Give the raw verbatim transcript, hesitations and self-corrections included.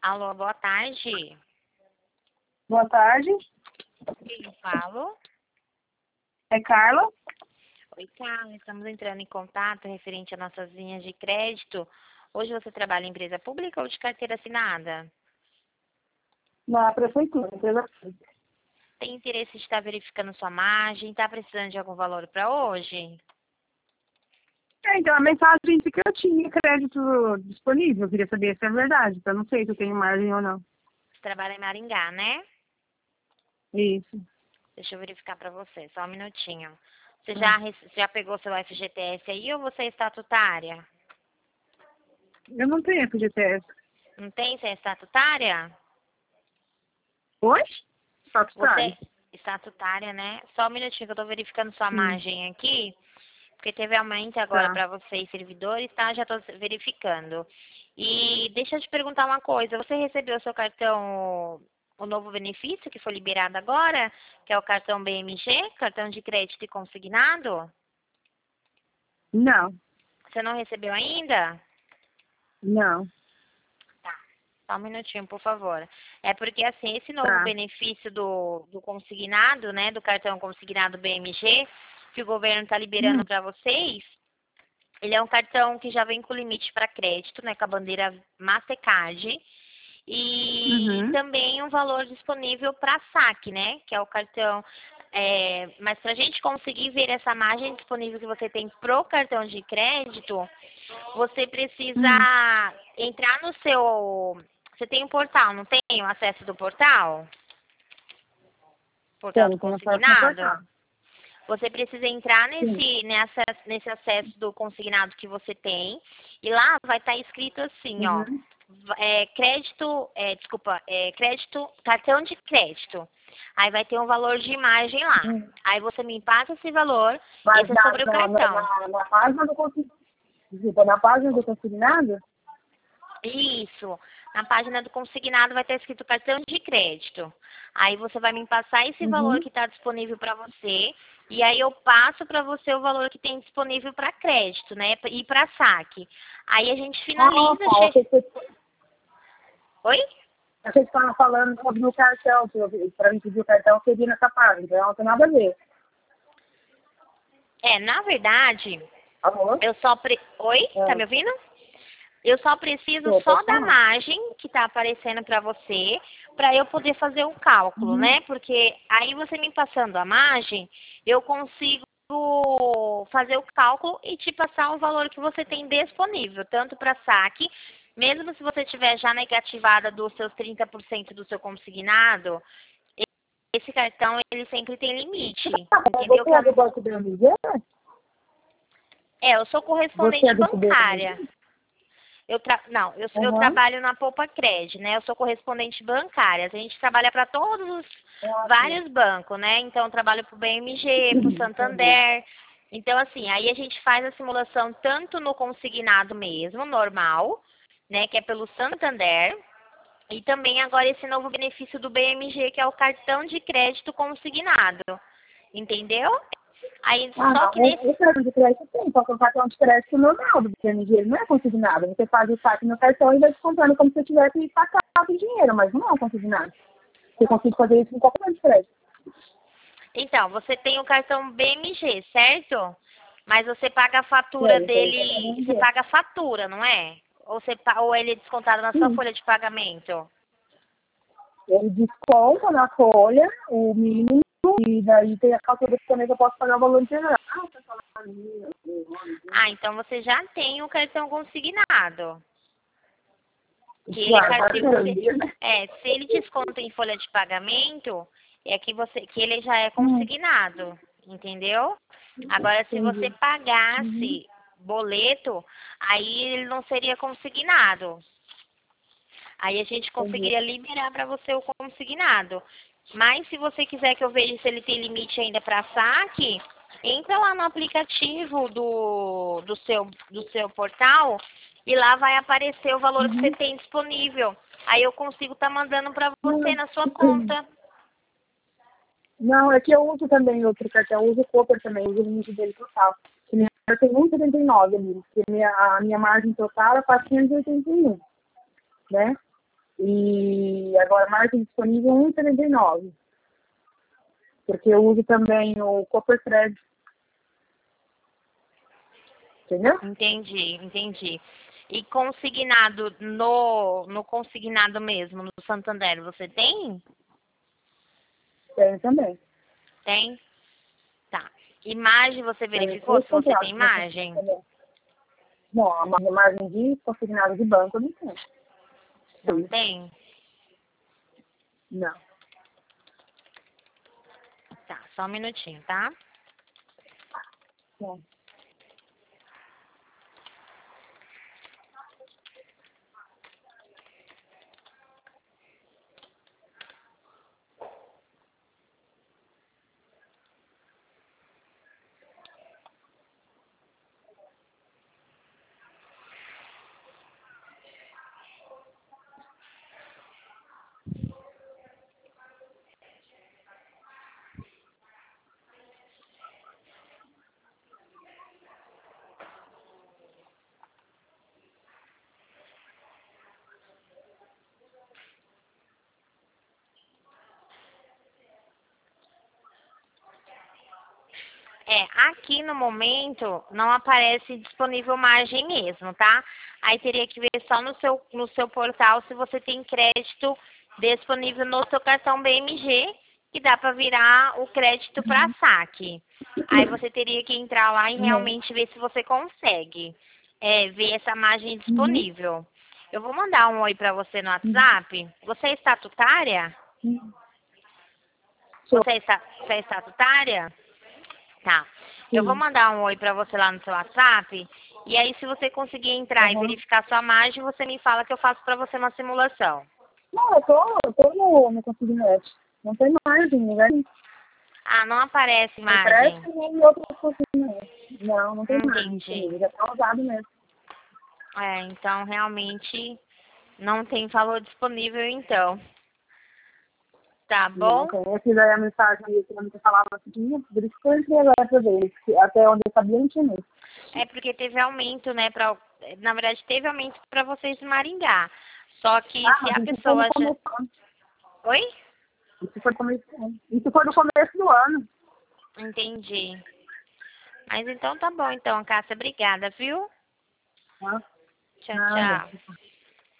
Alô, boa tarde. Boa tarde, Quem eu falo? é Carla. Oi, Carla. Estamos entrando em contato referente às nossas linhas de crédito. Hoje você trabalha em empresa pública ou de carteira assinada? Na prefeitura, empresa pública. Tem interesse de estar verificando sua margem? Está precisando de algum valor para hoje? É, então, a mensagem disse que eu tinha crédito disponível. Eu queria saber se é verdade, então eu não sei se eu tenho margem ou não. Você trabalha em Maringá, né? Isso. Deixa eu verificar para você, só um minutinho. Você já, rece- já pegou seu F G T S aí ou você é estatutária? Eu não tenho F G T S. Não tem? Você é estatutária? Oi? Você Statutário? é estatutária, né? Só um minutinho que eu tô verificando sua Sim. margem aqui. Porque teve aumento agora Tá. para vocês, servidores, tá? Já estou verificando. E deixa eu te perguntar uma coisa. Você recebeu o seu cartão, o novo benefício que foi liberado agora, que é o cartão B M G, cartão de crédito e consignado? Não. Você não recebeu ainda? Não. Tá. Só um minutinho, por favor. É porque, assim, esse novo Tá. benefício do, do consignado, né, do cartão consignado B M G, que o governo está Hum. liberando para vocês, ele é um cartão que já vem com limite para crédito, né, com a bandeira Mastercard. E Uhum. também um valor disponível para saque, né? Que é o cartão. É, mas para a gente conseguir ver essa margem disponível que você tem pro cartão de crédito, você Hum. precisa entrar no seu. Você tem um portal, não tem o acesso do portal? Portal do Tenho, tenho acesso no portal. consignado? Você precisa entrar Sim. nesse, nessa, nesse acesso do consignado que você tem e lá vai estar escrito assim, ó, Uhum. é, crédito, é, desculpa, é, crédito, cartão de crédito. Aí vai ter um valor de imagem lá. Hum. Aí você me passa esse valor, Mas esse é na, sobre o na, na, cartão. na, na página do consignado. Desculpa, na página do consignado? Isso. Na página do consignado vai estar escrito cartão de crédito. Aí você vai me passar esse valor Uhum. que está disponível para você. E aí eu passo para você o valor que tem disponível para crédito, né? E para saque. Aí a gente Ah, finaliza. tá. Eu Che... achei que você Oi? Achei que estava falando sobre o cartão, para mim pedir o cartão seria nessa página, então não tem nada a ver. É, na verdade, Alô? eu só. Pre... Oi? Tá É, me ouvindo? Eu só preciso tô, só pode da falar. margem que está aparecendo para você, para eu poder fazer o cálculo, Uhum. né? Porque aí você me passando a margem, eu consigo fazer o cálculo e te passar o valor que você tem disponível, tanto para saque, mesmo se você tiver já negativada dos seus trinta por cento do seu consignado, esse cartão ele sempre tem limite, entendeu? Você Que é do é, Banco B M G? é, eu sou Você é correspondente do bancária. B M G? Eu tra... Não, eu, eu Uhum. trabalho na Poupa Cred, né? Eu sou correspondente bancária. A gente trabalha para todos os Ah, sim. vários bancos, né? Então, eu trabalho para o B M G, para o Entendi. Santander. Então, assim, aí a gente faz a simulação tanto no consignado mesmo, normal, né? Que é pelo Santander. E também agora esse novo benefício do B M G, que é o cartão de crédito consignado. Entendeu? Aí, Ah, só não. que nesse O, o cartão de crédito tem, só que o cartão de crédito normal do B M G, ele não é consignado. Você faz o saque no cartão e vai descontando como se você tivesse sacado o dinheiro, mas não é consignado. Você consegue fazer isso com qualquer cartão de crédito. Então, você tem o cartão B M G, certo? Mas você paga a fatura É, isso aí é dele, você B M G. paga a fatura, não é? Ou, você, pa- ou ele é descontado na sua Sim. folha de pagamento? Ele desconta na folha o mínimo e daí tem a fatura também que eu posso pagar o valor integral. Ah, então você já tem o cartão consignado. Que ele é, Claro, car- para se você, garantir, né? é, se ele desconta em folha de pagamento, é que você, que ele já é Hum, consignado, entendeu? Agora, se você entendi. Uhum. pagasse boleto, aí ele não seria consignado. Aí a gente Entendi. conseguiria liberar para você o consignado. Mas se você quiser que eu veja se ele tem limite ainda para saque, entra lá no aplicativo do, do, seu, do seu portal e lá vai aparecer o valor que você Uhum. tem disponível. Aí eu consigo estar mandando para você Não, na sua conta. não, é que eu uso também outro cartão, eu uso o Cooper também, uso o limite dele total. Que minha tem cento e setenta e nove ali, porque minha, a minha margem total é quatrocentos e oitenta e um, né? E agora margem disponível um vírgula setenta e nove. Porque eu uso também o Copper Thread. Entendeu? Entendi, entendi. E consignado no, no consignado mesmo, no Santander, você tem? Tem também. Tem? Tá. Imagem, você Tem verificou três se você contratos, tem né? imagem? Não, a ma- margem de consignado de banco eu não tenho. Não Sim. tem? Não. Tá, só um minutinho, tá? Não. É, aqui no momento não aparece disponível margem mesmo, tá? Aí teria que ver só no seu, no seu portal se você tem crédito disponível no seu cartão B M G, que dá para virar o crédito para saque. Aí você teria que entrar lá e Uhum. realmente ver se você consegue é, ver essa margem Uhum. disponível. Eu vou mandar um oi para você no Uhum. WhatsApp. Você é estatutária? Uhum. Sou. Você é, esta- você é estatutária? Tá. Eu vou Sim. mandar um oi pra você lá no seu WhatsApp. E aí, se você conseguir entrar e Uhum. verificar sua margem, você me fala que eu faço pra você uma simulação. Não, eu tô, eu tô no, no consignado. Não tem margem, não vai. Ah, não aparece Nem margem. crédito, nem outro consignado. Não, não tem margem Entendi. disponível. Já tá usado mesmo. É, então realmente não tem valor disponível, então. Tá Não bom? tem. Eu fiz aí a mensagem ali que eu falava assim, por isso que eu entrei agora pra ver. que Até onde eu sabia não tinha mesmo. É porque teve aumento, né? Pra, na verdade, teve aumento pra vocês de Maringá. Só que Ah, se mas a isso foi no pessoa já... começo do ano. Oi? Isso foi no começo do ano. Isso foi no começo do ano. Entendi. Mas então tá bom, então, Cássia. Obrigada, viu? Tá? Tchau, Nada. tchau.